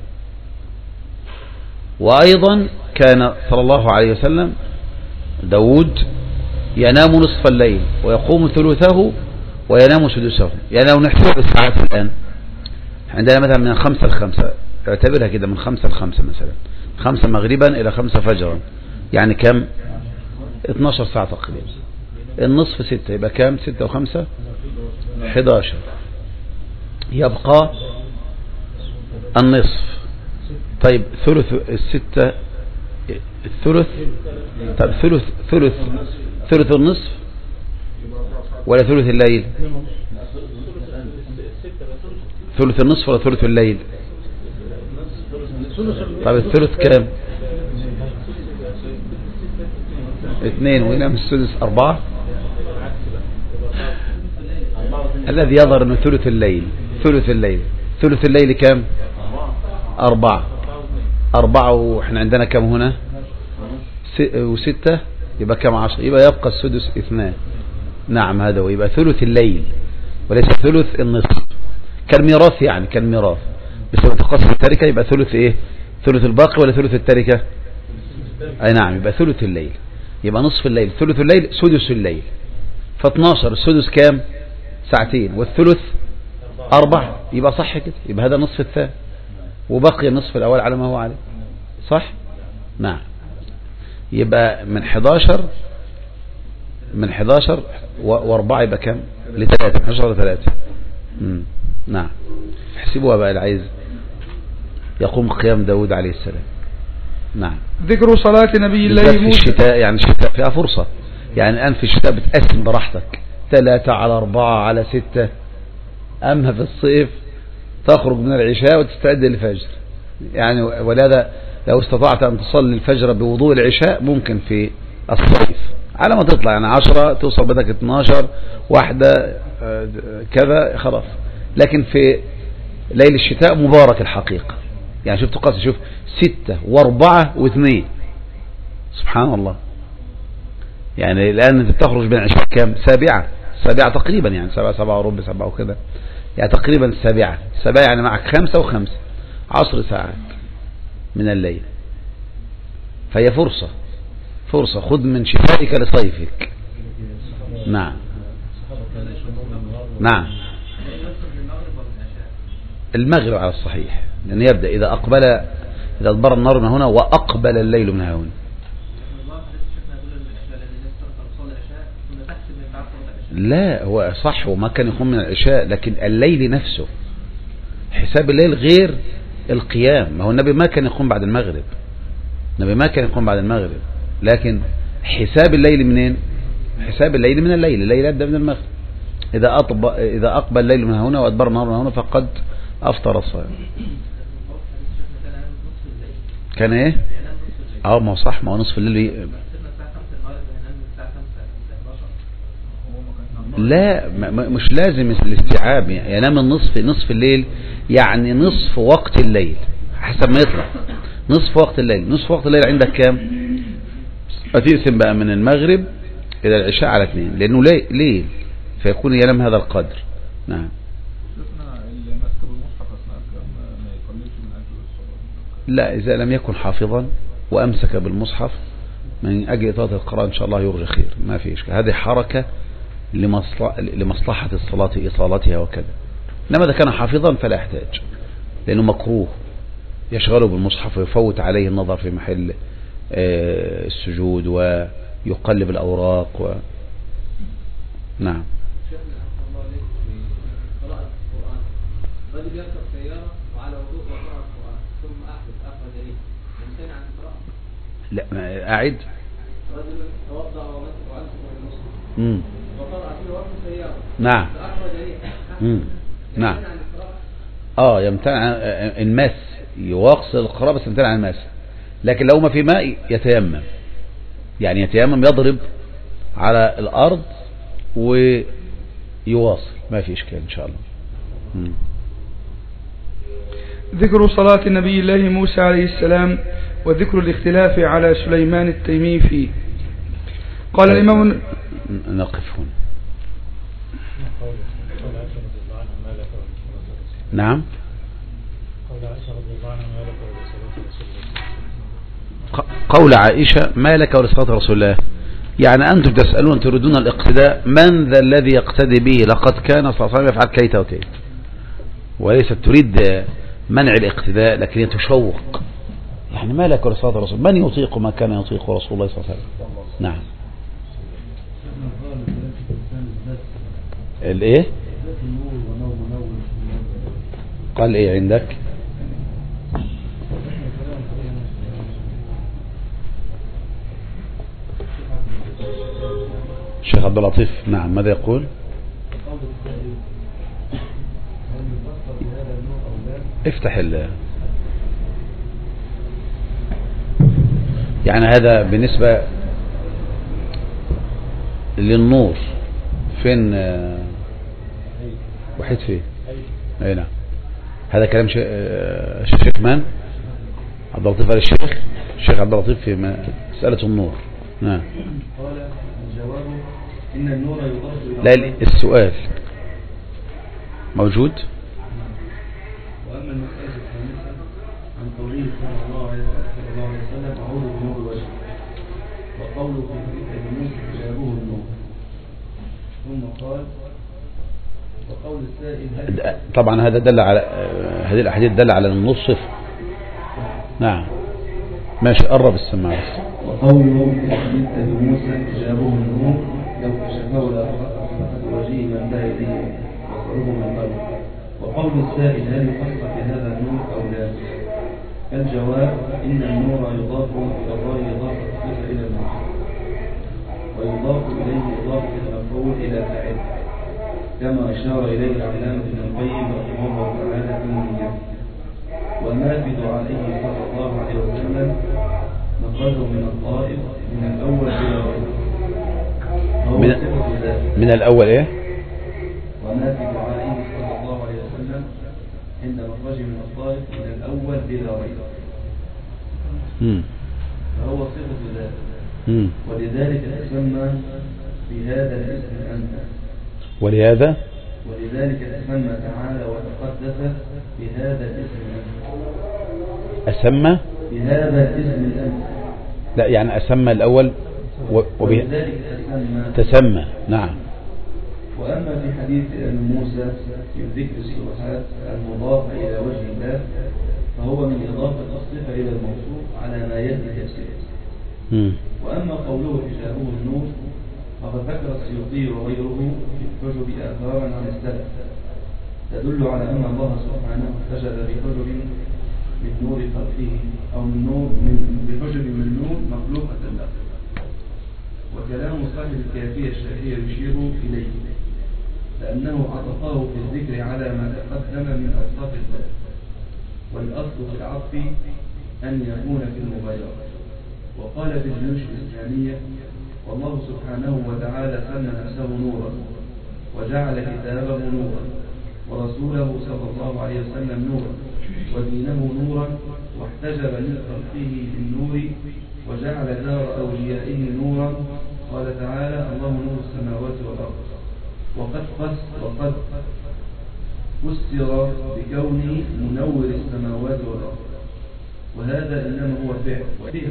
وأيضا كان صلى الله عليه وسلم داود ينام نصف الليل ويقوم ثلثه وينام سدسه. يعني لو نحسب الساعات الآن عندنا مثلا من خمسة لخمسة، اعتبرها كده من خمسة لخمسة مثلا، خمسة مغربا إلى خمسة فجرا، يعني كم؟ اتناشر ساعة تقريبا. النصف ستة، يبقى كم؟ ستة وخمسة حداشر. يبقى النصف. طيب ثلث الستة، الثلث، طيب ثلث ثلث ثلث النصف ولا ثلث الليل؟ ثلث النصف ولا ثلث الليل؟ طيب الثلث كام؟ اثنين وينام السدس أربعة. الذي يظهر أنه ثلث الليل ثلث الليل ثلث الليل كام؟ أربعة. أربعة وإحنا عندنا كم هنا؟ وستة، يبقى كم؟ عشر. يبقى يبقى السدس اثنان. نعم هذا هو، يبقى ثلث الليل وليس ثلث النصف، كالميراث يعني كالميراث، بس لو تقسم التركة يبقى ثلث ايه؟ ثلث الباقي ولا ثلث التركة؟ اي نعم، يبقى ثلث الليل، يبقى نصف الليل، ثلث الليل، سدس الليل. فاثناشر السدس كام؟ ساعتين، والثلث أربعة، يبقى صح كده، يبقى هذا النصف الثاني وبقي النصف الأول على ما هو عليه، صح؟ نعم. يبقى من حداشر من حداشر واربعة يبقى كام؟ لثلاثة، من حداشر لثلاثة. نعم. احسبوها بقى العايز يقوم قيام داود عليه السلام. نعم. ذكر صلاة نبي الله موسى في الشتاء، يعني الشتاء فيها فرصة، يعني الآن في الشتاء بتقسم براحتك ثلاثة على أربعة على ستة، أما في الصيف تخرج من العشاء وتستعد للفجر. يعني ولهذا لو استطعت أن تصلي الفجر بوضوء العشاء ممكن في الصيف على ما تطلع، يعني عشرة توصل بدك اتناشر، واحدة كذا خلاص. لكن في ليل الشتاء مبارك الحقيقة، يعني شوف تقاس، شوف ستة واربعة واثنين، سبحان الله. يعني الآن انت بتخرج بين عشاء كام؟ سابعة، سابعة تقريبا، يعني سبعة سبعة وربع سبعة وكذا، يعني تقريبا السابعة. السابعة يعني معك خمسة وخمسة، عشر ساعات من الليل. فهي فرصة فرصة، خذ من شتائك لصيفك. نعم نعم. المغرب على الصحيح، لأن يبدأ إذا أقبل إذا أدبر النار من هنا وأقبل الليل من هنا. لا هو صح، وما كان يقوم من العشاء، لكن الليل نفسه حساب الليل غير القيام. ما هو النبي ما كان يقوم بعد المغرب، النبي ما كان يقوم بعد المغرب، لكن حساب الليل منين؟ حساب الليل من الليل، الليل يبدأ من المغرب. إذا أطب إذا أقبل الليل من هنا وأدبر النهار من هنا فقد أفطر الصائم. كان إيه؟ أه ما هو صح، ما هو نصف الليل. لا مش لازم الاستيعاب، ينام النصف نصف الليل، يعني نصف وقت الليل حسب ما يطلع. نصف وقت الليل، نصف وقت الليل عندك كام؟ هتقسم بقى من المغرب إلى العشاء على اثنين، لأنه ليل فيكون ينام هذا القدر. نعم. لا إذا لم يكن حافظا وأمسك بالمصحف من أجل إطالة القراءة إن شاء الله يرجى خير، ما في إشكال. هذه حركة لمصلحة الصلاة إطالتها وكذا. إنما إذا كان حافظا فلا يحتاج، لأنه مكروه يشغله بالمصحف ويفوت عليه النظر في محل السجود ويقلب الأوراق و... نعم. رجل يركب سيارة وعلى وضوء وقرأ القرآن ثم أحدث أخرج ليه يمتنع عن القراءة؟ لا أعد. رجل توضأ ومسك وأمسك بالمسلم وقرأ نعم. مم. نعم. اه يمتنع عن الماس، يواصل القراءة بس يمتنع عن الماس. لكن لو ما في ماء يتيمم، يعني يتيمم يضرب على الأرض ويواصل، ما في إشكال إن شاء الله. مم. ذكر صلاة نبي الله موسى عليه السلام وذكر الاختلاف على سليمان التيمي فيه. قال الإمام نقف هنا. نعم. قول عائشة ما لك ولصلاة رسول الله، يعني أنتم تسألون تريدون الاقتداء، من ذا الذي يقتدي به؟ لقد كان صلى الله عليه وسلم يفعل كيت وكيت، وليست تريد منع الاقتداء لكن هي تشوق، يعني ما لك ولصلاة رسول، من يطيق ما كان يطيق رسول الله صلى الله عليه وسلم. نعم. الايه قال ايه عندك؟ الشيخ عبد اللطيف نعم ماذا يقول؟ افتح ال يعني هذا بالنسبة للنور فين وحيد فيه؟ اي نعم. هذا كلام الشيخ من؟ عبد اللطيف قال الشيخ الشيخ عبد اللطيف في مسألة النور. نعم. قال الجواب إن النور يضاف لا السؤال موجود. وأما المسألة الخامسة عن قوله صلى الله عليه وسلم أعوذ بنور الوجه، وقوله في حديث موسى جابوه النور، ثم قال وقول السائل طبعا هذا دل على هذه الأحاديث دل على النور صفر. نعم ماشي قرب السماعة. وقوله في حديث أبي موسى جابوه النور لو كشفه لأخذ وجهه من لا يديه وصره من قلبه. وقول السائل هل يخص في هذا النور أو لا؟ الجواب إن النور يضاف إلى الله إضافة الصفة إلى الموصوف، ويضاف إليه إضافة المفعول إلى فاعل، كما أشار إليه العلامة ابن القيم رحمه الله تعالى في نونيته. والنافذ عليه صلى الله عليه وسلم مخرجه من الطائف من الأول إلى الآخر، من, من الأول إيه؟ ونافذ عليه صلى الله عليه وسلم عند مخرجه من الطائف من الأول إلى غيره، فهو صفة ذات، ولذلك تسمى بهذا الاسم أنت، ولهذا ولذلك تسمى تعالى وتقدس بهذا الاسم أنت. أسمى بهذا الاسم أنت، لا يعني أسمى الأول ولذلك تسمى تسمى. نعم. وأما في حديث أبي موسى في ذكر الصفات المضافة إلى وجه الله فهو من إضافة الصفة إلى الموصوف على ما يأتي تفسيره. وأما قوله حجابه النور فقد ذكر السيوطي وغيره في الحجب آثارا عن السلف تدل على أن الله سبحانه حجب بحجب من نور خلقه أو من نور من بحجب من نور مخلوقة له. وكلام صاحب الكافية الشافعية يشير إليه لأنه عطفه في الذكر على ما تقدم من أوصاف الذات، والأصل في العطف أن يكون في المغايرة. وقال في الجيوش الإسلامية والله سبحانه وتعالى سمى نفسه نورا وجعل كتابه نورا ورسوله صلى الله عليه وسلم نورا ودينه نورا واحتجب من خلقه بالنور وجعل دار أوليائه نورا. قال تعالى الله نور السماوات والأرض. وقد قص وقد فسر بكونه منور السماوات والأرض، وهذا إنما هو فعل وفعل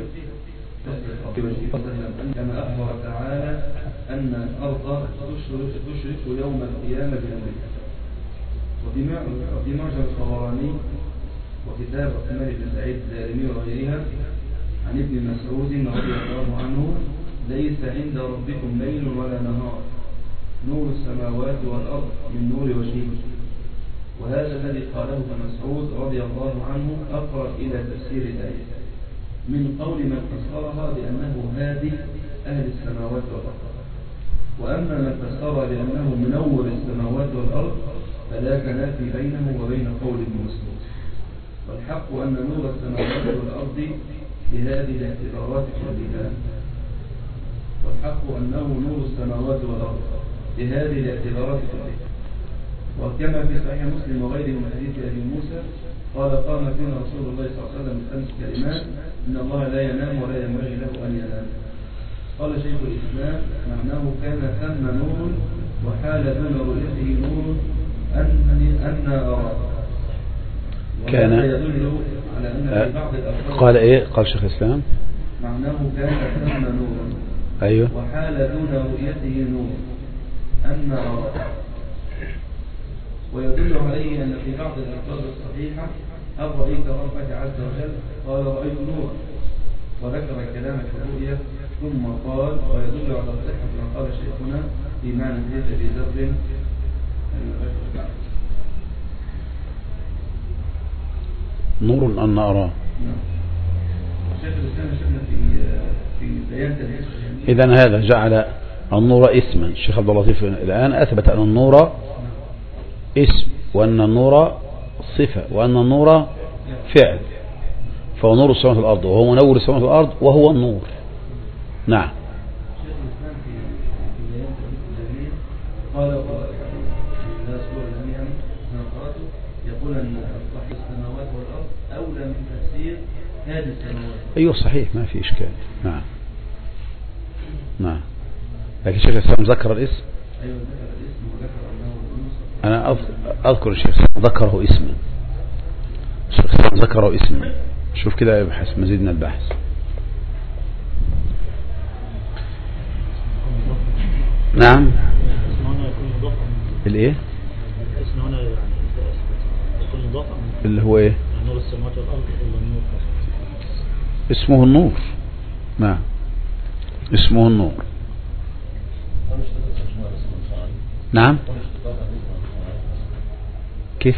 كما أخبر تعالى أن الأرض تشرق يوم القيامة بنورها. وفي معجم الطبراني وكتاب أكمال بن سعيد الدارمي وغيرها عن ابن مسعود رضي الله عنه ليس عند ربكم ليل ولا نهار نور السماوات والأرض من نور وجهه. وهذا الذي قاله ابن مسعود رضي الله عنه أقرب إلى تفسير الآية من قول من فسرها بأنه هادي أهل السماوات والأرض. وأما من فسر بأنه منور السماوات والأرض فلا تنافي بينه وبين قول ابن مسعود. والحق أن نور السماوات والأرض بهذه الاعتبارات كلها والحق أنه نور السماوات والأرض بهذه الاعتبارات كلها. وكما في صحيح مسلم وغيره من حديث أبي موسى قال قام فينا رسول الله صلى الله عليه وسلم بخمس كلمات إن الله لا ينام ولا ينبغي له أن ينام. قال شيخ الإسلام معناه كان ثم نور وحال دون رؤيته نور أن أن أرى. كان يدل على أن في بعض الألفاظ قال إيه قال شيخ الإسلام معناه كان ثم نور أيوه وحال دون رؤيته نور أن أرى. ويدل عليه أن في بعض الألفاظ الصحيحة هل رأيت ربك عز وجل قال رأيت نورا وذكر كلام في الرؤيا ثم قال ويدل على الصحة ما قال شيخنا في معنى حديث أبي ذر نور أن أراه. شيخ الإسلام شفنا في في بيان تلبيس. إذن هذا جعل النور اسما. الشيخ عبد اللطيف الآن أثبت أن النور اسم وأن النور صفة وأن النور فعل، فهو نور السماوات والأرض وهو منور السماوات والأرض وهو النور. نعم. شيخ الإسلام في في بيان تلبيس الجميع قال لا سورة الأنعام من قرأته يقول أن صحيح السماوات والأرض أولى من تفسير هذه السماوات. أيوه صحيح ما في إشكال. نعم نعم. لكن الشيخ الإسلام ذكر الاسم. أيوه ذكر الاسم وذكر أنه أنا أذكر الشيخ ذكره اسما. الشيخ ذكره اسما. شوف كده ابحث مزيد من البحث. نعم. الايه؟ الاسم هنا يعني يكون مضاف اللي هو ايه؟ نور السماوات والارض ولا النور؟ اسمه النور. نعم اسمه النور. نعم. كيف؟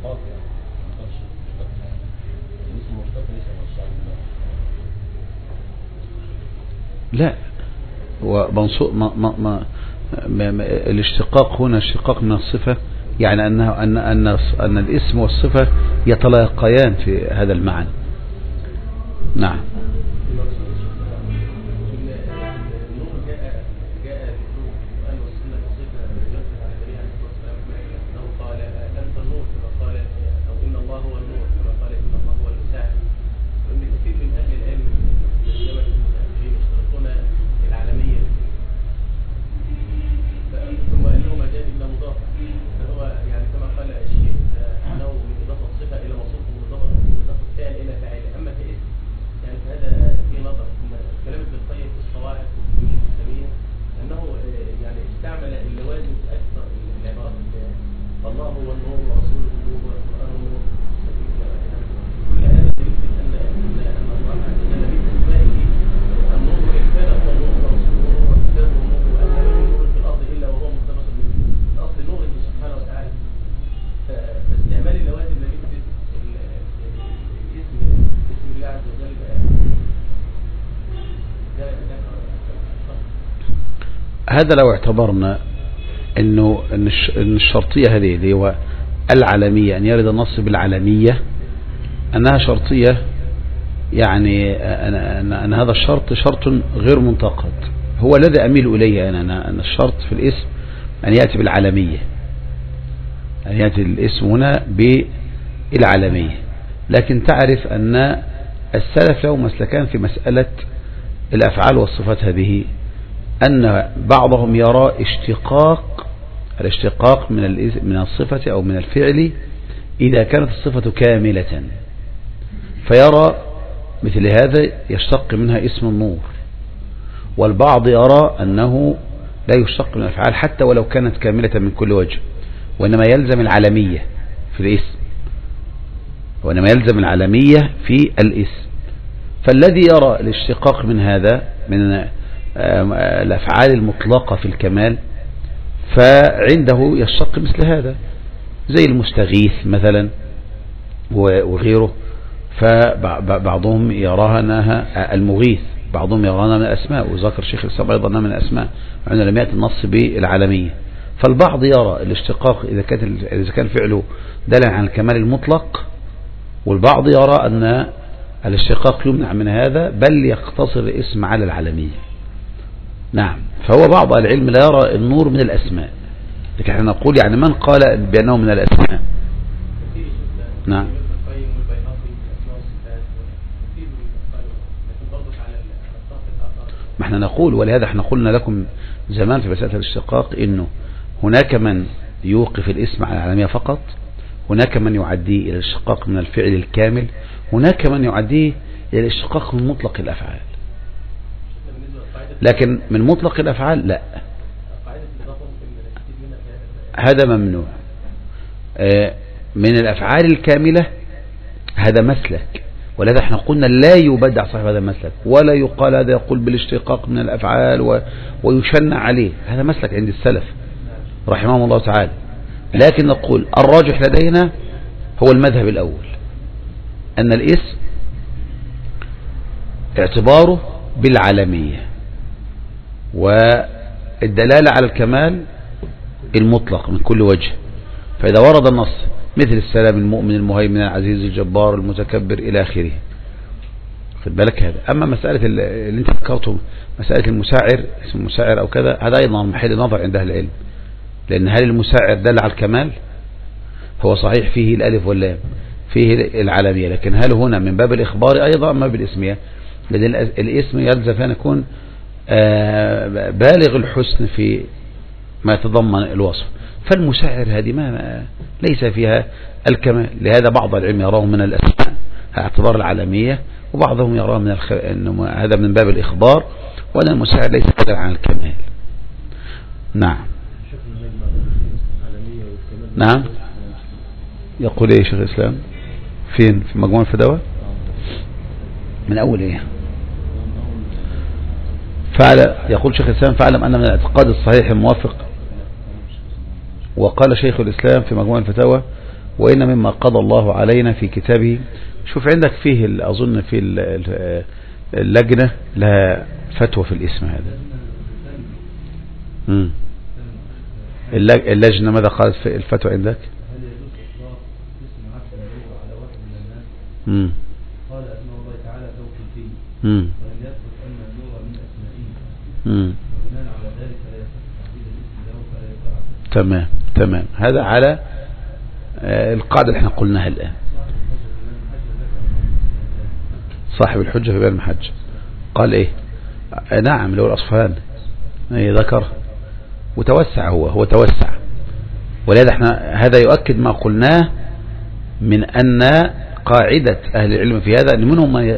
لا ومنصوب ما ما ما الاشتقاق هنا اشتقاق من الصفة، يعني أنه أن أن أن الاسم والصفة يتلاقيان في هذا المعنى. نعم. هذا لو اعتبرنا انه ان الشرطية هذه اللي هو العالمية، ان يرد النص بالعالمية انها شرطية، يعني ان, أن هذا الشرط شرط غير منتقد. هو الذي اميل اليه انا ان الشرط في الاسم ان يأتي بالعالمية، ان يأتي الاسم هنا بالعالمية. لكن تعرف ان السلف له مسلكان في مسألة الافعال والصفات هذه، أن بعضهم يرى اشتقاق الاشتقاق من من الصفة أو من الفعل إذا كانت الصفة كاملة، فيرى مثل هذا يشتق منها اسم النور. والبعض يرى أنه لا يشتق من الأفعال حتى ولو كانت كاملة من كل وجه، وإنما يلزم العالمية في الاسم، وإنما يلزم العالمية في الاسم. فالذي يرى الاشتقاق من هذا من الأفعال المطلقة في الكمال فعنده يشتق مثل هذا، زي المستغيث مثلا وغيره، فبعضهم يراها أنها المغيث بعضهم يرانا من الأسماء، وذكر شيخ الإسلام أيضا من الأسماء مع أنه لم يأتي النص بالعالمية. فالبعض يرى الاشتقاق إذا كان إذا كان فعله دالا عن الكمال المطلق، والبعض يرى أن الاشتقاق يمنع من هذا بل يقتصر الاسم على العالمية. نعم، فهو بعض العلم لا يرى النور من الأسماء، لكن احنا نقول يعني من قال بأنه من الأسماء. نعم، ما احنا نقول، ولهذا احنا قلنا لكم زمان في مسألة الاشتقاق انه هناك من يوقف الاسم على العالمية فقط، هناك من يعديه الى الاشتقاق من الفعل الكامل، هناك من يعديه الى الاشتقاق من مطلق الافعال. لكن من مطلق الافعال لا، هذا ممنوع. من الافعال الكاملة هذا مسلك، ولهذا احنا قلنا لا يبدع صاحب هذا المسلك، ولا يقال هذا يقول بالاشتقاق من الافعال و... ويشنع عليه. هذا مسلك عند السلف رحمهم الله تعالى. لكن نقول الراجح لدينا هو المذهب الاول، ان الاسم اعتباره بالعالمية والدلالة على الكمال المطلق من كل وجه. فإذا ورد النص مثل السلام، المؤمن، المهيمن، العزيز، الجبار، المتكبر إلى آخره، خد بالك هذا. أما مسألة اللي انت ذكرته، مسألة المساعر، اسم المساعر أو كذا، هذا أيضا محل نظر عند أهل العلم، لأن هل المساعر دل على الكمال؟ هو صحيح فيه الألف واللام، فيه العالمية، لكن هل هنا من باب الإخبار أيضا أما بالإسمية؟ لأن الاسم يلزم أن يكون بالغ الحسن في ما يتضمن الوصف، فالمساعر هذه ما ليس فيها الكمال. لهذا بعض العلم يراه من الأسماء اعتبار العالمية، وبعضهم يراه من الخ... إنه هذا من باب الإخبار، وأن المساعر ليس قادر عن الكمال. نعم نعم. يقول ايه شيخ الإسلام؟ فين؟ في مجموع الفتاوى من أول ايه؟ فعل يقول شيخ الإسلام: فاعلم أن من الاعتقاد الصحيح الموافق. وقال شيخ الإسلام في مجموع الفتاوى: وإن مما قضى الله علينا في كتابه. شوف عندك فيه أظن في اللجنة لها فتوى في الاسم هذا. مم. اللجنة ماذا قالت في الفتوى عندك؟ مم. قال أن الله تعالى توقيفي مم. ولم يثبت أن النور من أسمائه، مم. وبناء على ذلك لا يصح تحديد الاسم له فلا يقع. تمام تمام. هذا على آه القاعدة اللي احنا قلناها الآن. صاحب الحجة في بيان المحجة قال ايه؟ آه نعم، لو الأصفهان ايه ذكر وتوسع، هو هو توسع. ولهذا احنا هذا يؤكد ما قلناه من أن قاعدة أهل العلم في هذا أن منهم من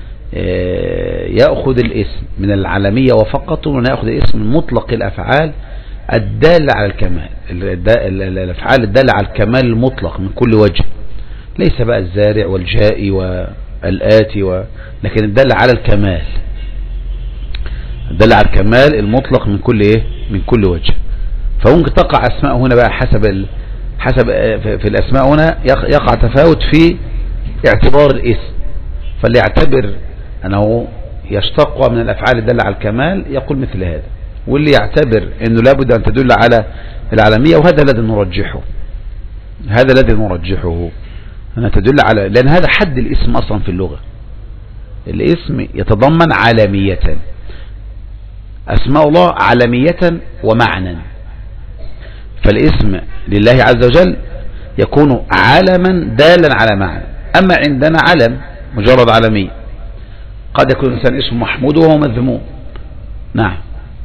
يأخذ الاسم من العالمية وفقط، ومن يأخذ الاسم من مطلق الأفعال الدالة على الكمال، الأفعال الدالة على الكمال المطلق من كل وجه، ليس بقى الزارع والجائي والآتي و... لكن الدالة على الكمال، الدالة على الكمال المطلق من كل إيه؟ من كل وجه. فممكن تقع أسماء هنا بقى حسب ال... حسب في الأسماء هنا يقع تفاوت في اعتبار الاسم، فاللي يعتبر أنه يشتق من الأفعال الدالة على الكمال يقول مثل هذا، واللي يعتبر أنه لابد أن تدل على العالمية، وهذا الذي نرجحه، هذا الذي نرجحه أن تدل على، لأن هذا حد الاسم أصلا في اللغة. الاسم يتضمن عالمية، أسماء الله عالمية ومعنى، فالاسم لله عز وجل يكون علما دالا على معنى. أما عندنا علم مجرد عالمي، قد يكون الإنسان اسم محمود وهو مذموم. نعم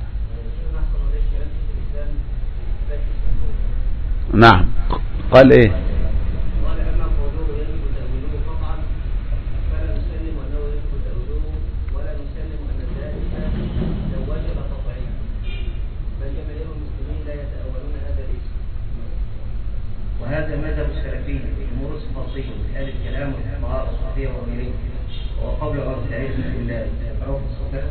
نعم. قال ايه؟ وهذا مذهب السلفي في امور الصفاتيه اهل الكلام والفقهاء الصوفيه وغيرهم، وهو قول بعض العلم في الله معروف الصفات.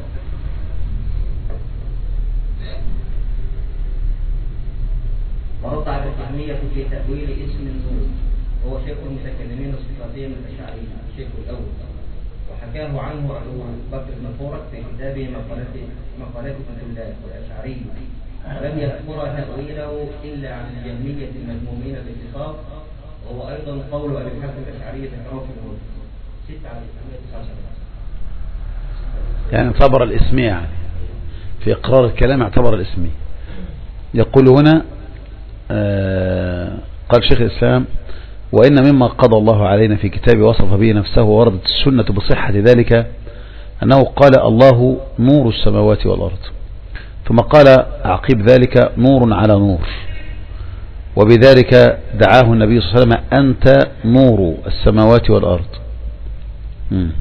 ورد على الفهميه في تاويل اسم النور، وهو شيخ المتكلمين الصفاتيه من الاشاعره، الشيخ الاول، وحكاه عنه أبو بكر المفورك في كتابه مقالات مقالات كتب الله والأشعري، ولم يذكر تأويله إلا عن الجهمية المذمومين بالاتفاق، وهو أيضا قول أبي الحسن الأشعري ذكره في الهدى ستة على تسعة عشر. يعني اعتبر الاسمية، يعني في إقرار الكلام اعتبر الاسمية. يقول هنا آه قال شيخ الإسلام: وإن مما قضى الله علينا في كتابه وصف به نفسه ووردت السنة بصحة ذلك أنه قال: الله نور السماوات والأرض، ثم قال عقيب ذلك: نور على نور، وبذلك دعاه النبي صلى الله عليه وسلم: أنت نور السماوات والأرض. مم.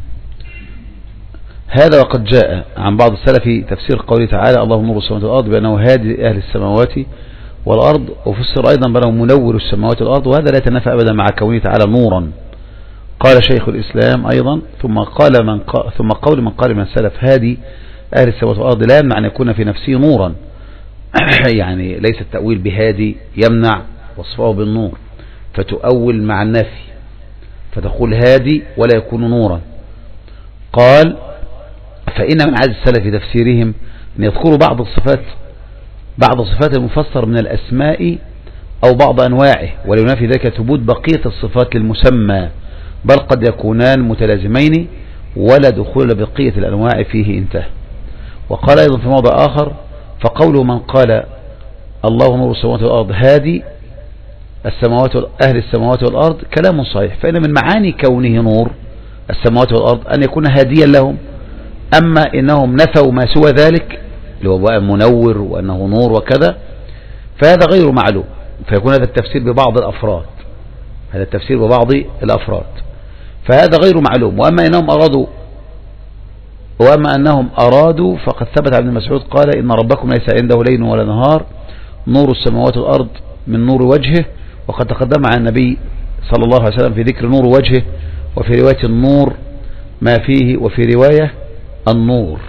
هذا وقد جاء عن بعض السلف تفسير قوله تعالى: الله نور السماوات والأرض بأنه هادي أهل السماوات والأرض، وفسر أيضا بأنه منور السماوات والأرض، وهذا لا يتنافى أبدا مع كونه تعالى نورا. قال شيخ الإسلام أيضا: ثم قال من قال ثم قول من قال من سلف هادي أهل السماوات والأرض لا يمنع أن يكون في نفسه نورا يعني ليس التأويل بهادي يمنع وصفه بالنور، فتؤول مع النفي فتقول هادي ولا يكون نورا. قال: فإن من عادة السلف في تفسيرهم أن يذكروا بعض الصفات بعض صفات المفسر من الأسماء أو بعض أنواعه، ولا ينافي ذلك ثبوت بقية الصفات للمسمى، بل قد يكونان متلازمين ولا دخول بقية الأنواع فيه انتهى. وقال أيضا في موضع آخر: فقوله من قال الله نور السماوات والأرض هادي السماوات أهل السماوات والأرض كلام صحيح، فإن من معاني كونه نور السماوات والأرض أن يكون هاديا لهم. أما إنهم نفوا ما سوى ذلك اللي هو بقى منور وأنه نور وكذا، فهذا غير معلوم، فيكون هذا التفسير ببعض الأفراد هذا التفسير ببعض الأفراد فهذا غير معلوم. وأما إنهم أرادوا وأما أنهم أرادوا فقد ثبت عن ابن مسعود قال: إن ربكم ليس عنده ليل ولا نهار، نور السماوات والأرض من نور وجهه. وقد تقدم عن النبي صلى الله عليه وسلم في ذكر نور وجهه، وفي رواية النور ما فيه، وفي رواية النور.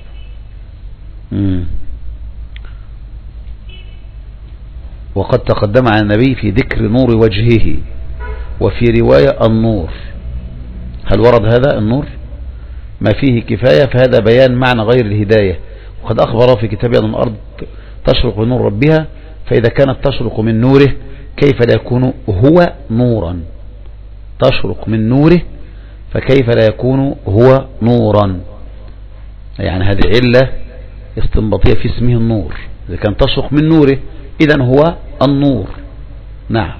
مم. وقد تقدم عن النبي في ذكر نور وجهه، وفي رواية النور. هل ورد هذا النور ما فيه كفاية؟ فهذا بيان معنى غير الهداية. وقد أخبر في كتابه أن الأرض تشرق بنور ربها، فإذا كانت تشرق من نوره كيف لا يكون هو نورا؟ تشرق من نوره فكيف لا يكون هو نورا؟ يعني هذه علة استنباطية في اسمه النور، إذا كان تشرق من نوره إذن هو النور. نعم،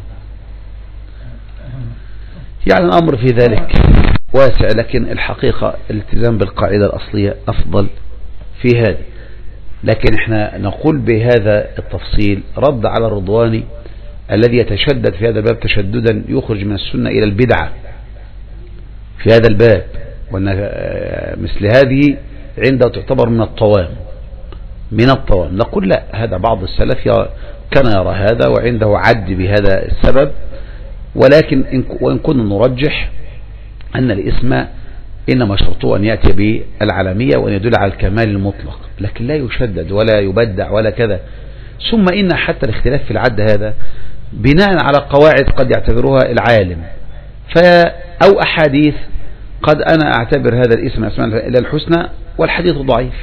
يعني الأمر في ذلك واسع، لكن الحقيقة الالتزام بالقاعدة الأصلية أفضل في هذا. لكن احنا نقول بهذا التفصيل رد على الرضواني الذي يتشدد في هذا الباب تشددا يخرج من السنة إلى البدعة في هذا الباب، وأن مثل هذه عنده تعتبر من الطوام من الطوام. نقول لا، هذا بعض السلف كان يرى هذا وعنده عد بهذا السبب، ولكن وإن كنا نرجح أن الاسم إنما شرطه أن يأتي بالعالمية وأن يدل على الكمال المطلق، لكن لا يشدد ولا يبدع ولا كذا. ثم إن حتى الاختلاف في العد هذا بناء على قواعد قد يعتبرها العالم أو أحاديث، قد أنا أعتبر هذا الاسم أسماء إلى الحسنى والحديث ضعيف.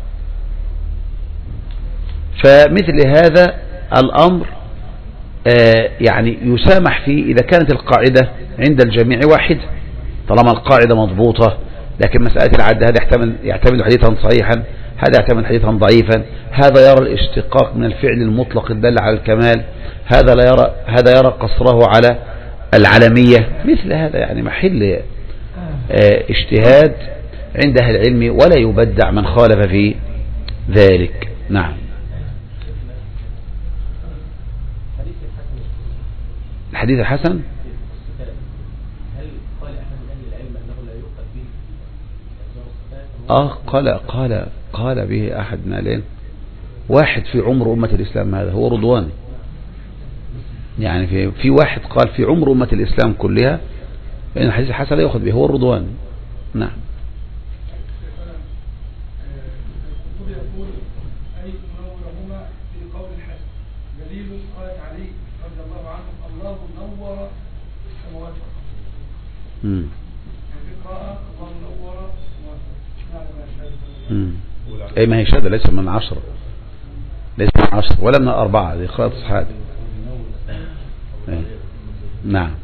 فمثل هذا الأمر آه يعني يسامح فيه إذا كانت القاعدة عند الجميع واحد، طالما القاعدة مضبوطة. لكن مسألة العد هذا يحتمل يعتمد حديثا صحيحا، هذا يعتمد حديثا ضعيفا، هذا يرى الاشتقاق من الفعل المطلق الدل على الكمال، هذا لا يرى هذا يرى قصره على العالمية. مثل هذا يعني محل اه اجتهاد عند أهل العلم، ولا يبدع من خالف في ذلك. نعم. الحديث الحسن آه قال قال قال به أحد من العلم، واحد في عمر أمة الإسلام، هذا هو رضواني. يعني في في واحد قال في عمر أمة الإسلام كلها إن الحديث الحسن لا يأخذ به، هو الرضواني. نعم. امم اي ما هي شهادة ليس من عشرة، ليس من عشرة ولا من أربعة، دي قراءة الصحابي. نعم.